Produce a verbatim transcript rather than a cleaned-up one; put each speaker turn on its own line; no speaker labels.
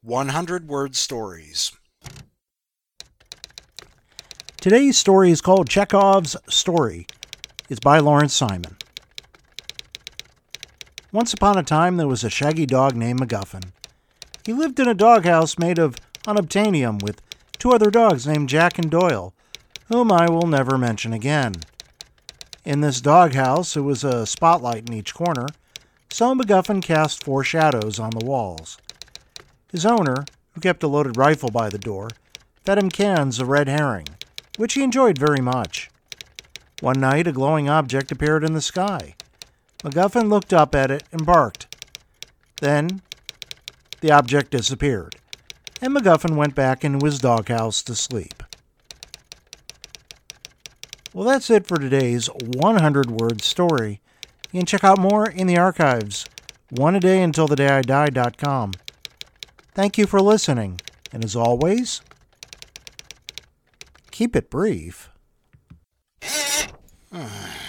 one hundred word stories.
Today's story is called Chekhov's Story. It's by Lawrence Simon. Once upon a time, there was a shaggy dog named MacGuffin. He lived in a doghouse made of unobtainium with two other dogs named Jack and Doyle, whom I will never mention again. In this doghouse, there was a spotlight in each corner, so MacGuffin cast four shadows on the walls. His owner, who kept a loaded rifle by the door, fed him cans of red herring, which he enjoyed very much. One night, a glowing object appeared in the sky. MacGuffin looked up at it and barked. Then, the object disappeared, and MacGuffin went back into his doghouse to sleep. Well, that's it for today's one hundred word story. You can check out more in the archives, one a day until the day I die dot com. Thank you for listening, and as always, keep it brief.